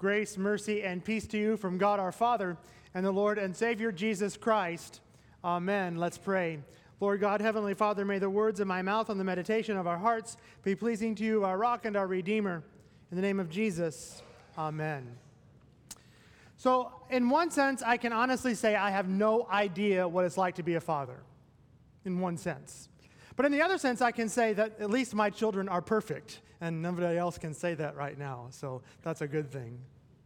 Grace, mercy, and peace to you from God our Father and the Lord and Savior Jesus Christ. Amen. Let's pray. Lord God, Heavenly Father, may the words of my mouth and the meditation of our hearts be pleasing to you, our rock and our Redeemer. In the name of Jesus, amen. So, in one sense, I can honestly say I have no idea what it's like to be a father, in one sense. But in the other sense, I can say that at least my children are perfect, and nobody else can say that right now, so that's a good thing.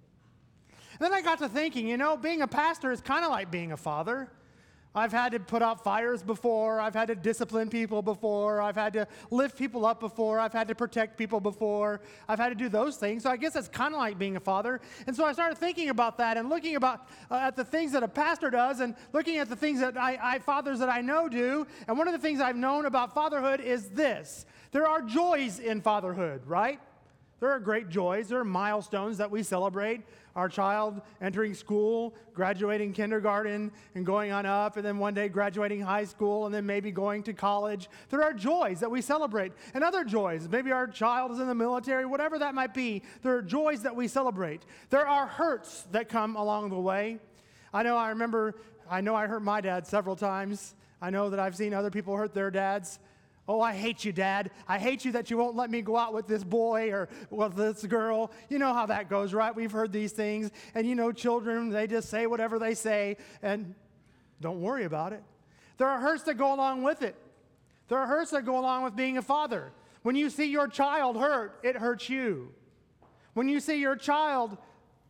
And then I got to thinking, being a pastor is kind of like being a father. I've had to put out fires before. I've had to discipline people before. I've had to lift people up before. I've had to protect people before. I've had to do those things. So I guess that's kind of like being a father. And so I started thinking about that and looking at the things that a pastor does and looking at the things that fathers that I know do. And one of the things I've known about fatherhood is this. There are joys in fatherhood, right? There are great joys. There are milestones that we celebrate. Our child entering school, graduating kindergarten, and going on up, and then one day graduating high school, and then maybe going to college. There are joys that we celebrate. And other joys, maybe our child is in the military, whatever that might be, there are joys that we celebrate. There are hurts that come along the way. I know I hurt my dad several times. I know that I've seen other people hurt their dads. Oh, I hate you, Dad. I hate you that you won't let me go out with this boy or with this girl. You know how that goes, right? We've heard these things. And children, they just say whatever they say, and don't worry about it. There are hurts that go along with it. There are hurts that go along with being a father. When you see your child hurt, it hurts you. When you see your child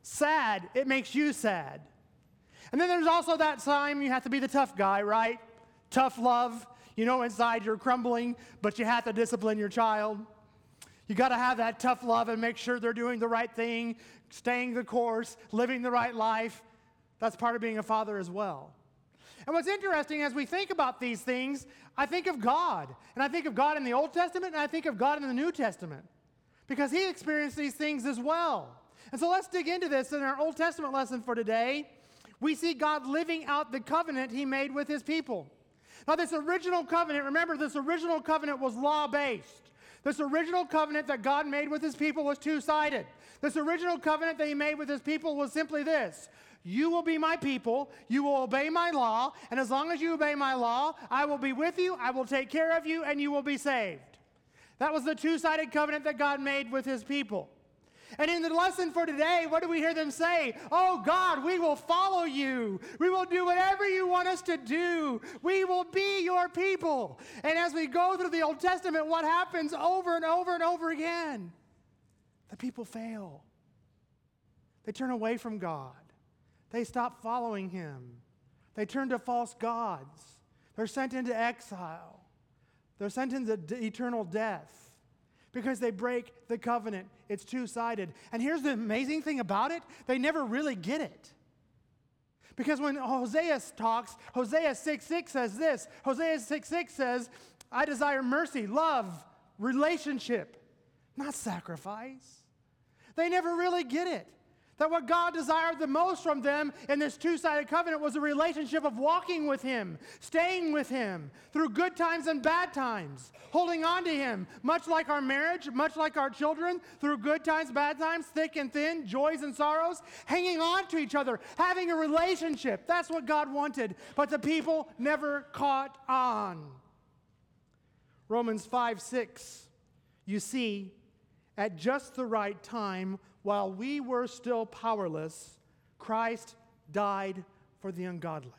sad, it makes you sad. And then there's also that time you have to be the tough guy, right? Tough love. Inside you're crumbling, but you have to discipline your child. You got to have that tough love and make sure they're doing the right thing, staying the course, living the right life. That's part of being a father as well. And what's interesting, as we think about these things, I think of God. And I think of God in the Old Testament, and I think of God in the New Testament. Because he experienced these things as well. And so let's dig into this. In our Old Testament lesson for today, we see God living out the covenant he made with his people. Now, this original covenant, remember, this original covenant was law-based. This original covenant that God made with his people was two-sided. This original covenant that he made with his people was simply this. You will be my people, you will obey my law, and as long as you obey my law, I will be with you, I will take care of you, and you will be saved. That was the two-sided covenant that God made with his people. And in the lesson for today, what do we hear them say? Oh, God, we will follow you. We will do whatever you want us to do. We will be your people. And as we go through the Old Testament, what happens over and over and over again? The people fail. They turn away from God. They stop following him. They turn to false gods. They're sent into exile. They're sent into eternal death. Because they break the covenant. It's two-sided. And here's the amazing thing about it. They never really get it. Because when Hosea talks, Hosea 6:6 says this. Hosea 6:6 says, I desire mercy, love, relationship, not sacrifice. They never really get it. That what God desired the most from them in this two-sided covenant was a relationship of walking with him, staying with him through good times and bad times, holding on to him, much like our marriage, much like our children, through good times, bad times, thick and thin, joys and sorrows, hanging on to each other, having a relationship. That's what God wanted, but the people never caught on. Romans 5:6, you see, at just the right time, while we were still powerless, Christ died for the ungodly.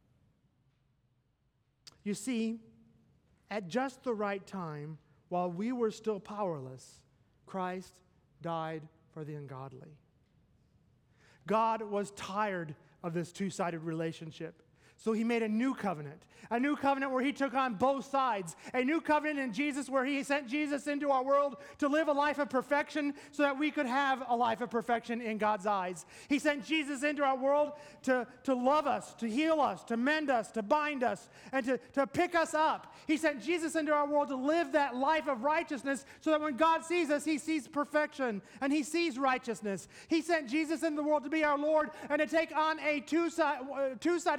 You see, at just the right time, while we were still powerless, Christ died for the ungodly. God was tired of this two-sided relationship. So he made a new covenant where he took on both sides, a new covenant in Jesus where he sent Jesus into our world to live a life of perfection so that we could have a life of perfection in God's eyes. He sent Jesus into our world to love us, to heal us, to mend us, to bind us, and to pick us up. He sent Jesus into our world to live that life of righteousness so that when God sees us, he sees perfection and he sees righteousness. He sent Jesus into the world to be our Lord and to take on a two-sided covenant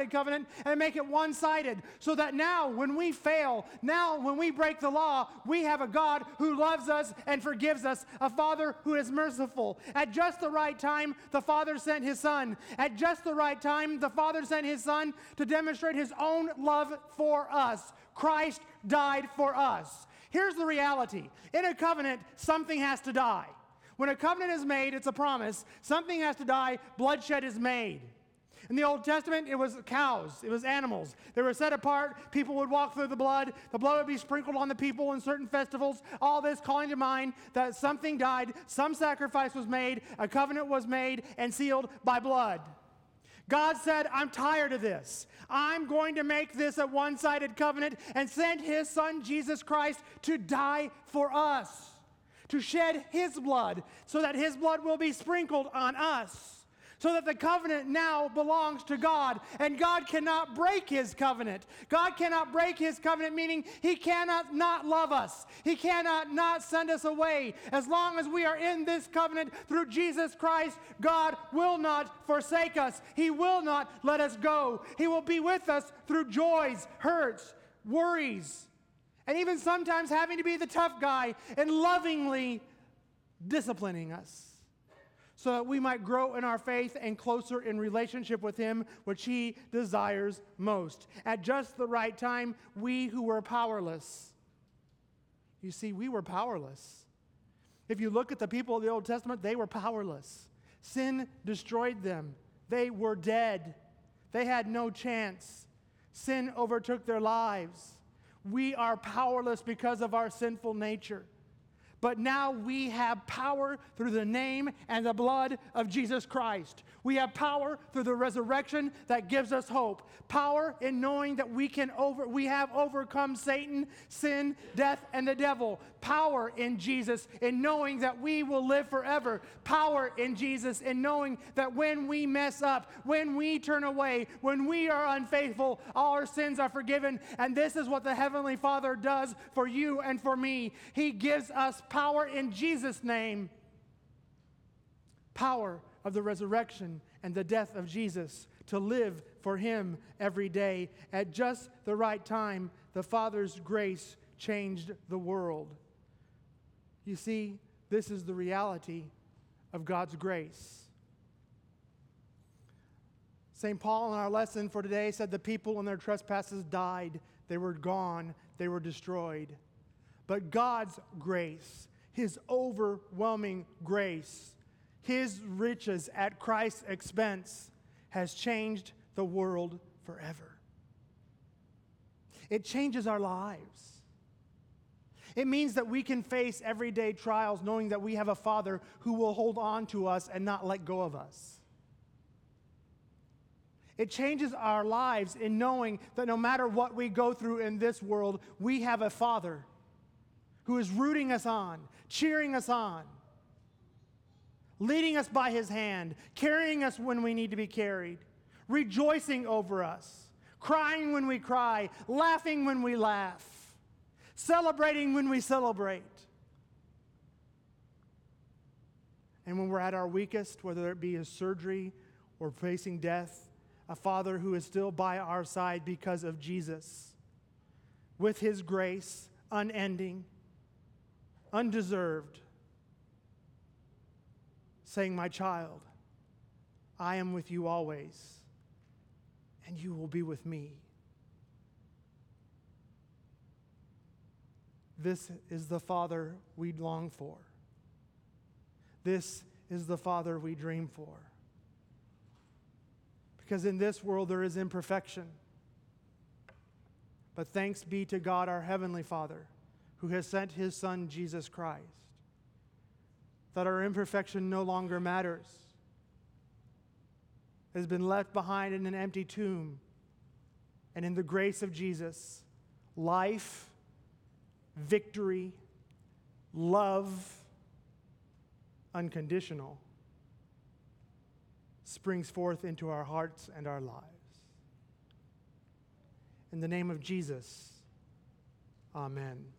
and make it one-sided, so that now when we fail, now when we break the law, we have a God who loves us and forgives us, a Father who is merciful. At just the right time, the Father sent his Son. At just the right time, the Father sent his Son to demonstrate his own love for us. Christ died for us. Here's the reality. In a covenant, something has to die. When a covenant is made, it's a promise. Something has to die. Bloodshed is made. In the Old Testament, it was cows. It was animals. They were set apart. People would walk through the blood. The blood would be sprinkled on the people in certain festivals. All this calling to mind that something died, some sacrifice was made, a covenant was made and sealed by blood. God said, I'm tired of this. I'm going to make this a one-sided covenant and send his Son, Jesus Christ, to die for us, to shed his blood so that his blood will be sprinkled on us, so that the covenant now belongs to God, and God cannot break his covenant. God cannot break his covenant, meaning he cannot not love us. He cannot not send us away. As long as we are in this covenant through Jesus Christ, God will not forsake us. He will not let us go. He will be with us through joys, hurts, worries, and even sometimes having to be the tough guy and lovingly disciplining us, so that we might grow in our faith and closer in relationship with him, which he desires most. At just the right time, we who were powerless. You see, we were powerless. If you look at the people of the Old Testament, they were powerless. Sin destroyed them. They were dead. They had no chance. Sin overtook their lives. We are powerless because of our sinful nature. But now we have power through the name and the blood of Jesus Christ. We have power through the resurrection that gives us hope. Power in knowing that we have overcome Satan, sin, death, and the devil. Power in Jesus in knowing that we will live forever. Power in Jesus in knowing that when we mess up, when we turn away, when we are unfaithful, all our sins are forgiven. And this is what the Heavenly Father does for you and for me. He gives us power in Jesus' name. Power of the resurrection and the death of Jesus to live for him every day. At just the right time, the Father's grace changed the world. You see, this is the reality of God's grace. St. Paul in our lesson for today said the people in their trespasses died. They were gone. They were destroyed. But God's grace, his overwhelming grace, his riches at Christ's expense, has changed the world forever. It changes our lives. It means that we can face everyday trials knowing that we have a Father who will hold on to us and not let go of us. It changes our lives in knowing that no matter what we go through in this world, we have a Father who is rooting us on, cheering us on, leading us by his hand, carrying us when we need to be carried, rejoicing over us, crying when we cry, laughing when we laugh, celebrating when we celebrate. And when we're at our weakest, whether it be a surgery or facing death, a Father who is still by our side because of Jesus, with his grace, unending, undeserved, saying, my child, I am with you always, and you will be with me. This is the Father we long for. This is the Father we dream for. Because in this world there is imperfection. But thanks be to God, our Heavenly Father, who has sent his Son, Jesus Christ, that our imperfection no longer matters. It has been left behind in an empty tomb. And in the grace of Jesus, life, victory, love, unconditional, springs forth into our hearts and our lives. In the name of Jesus, amen.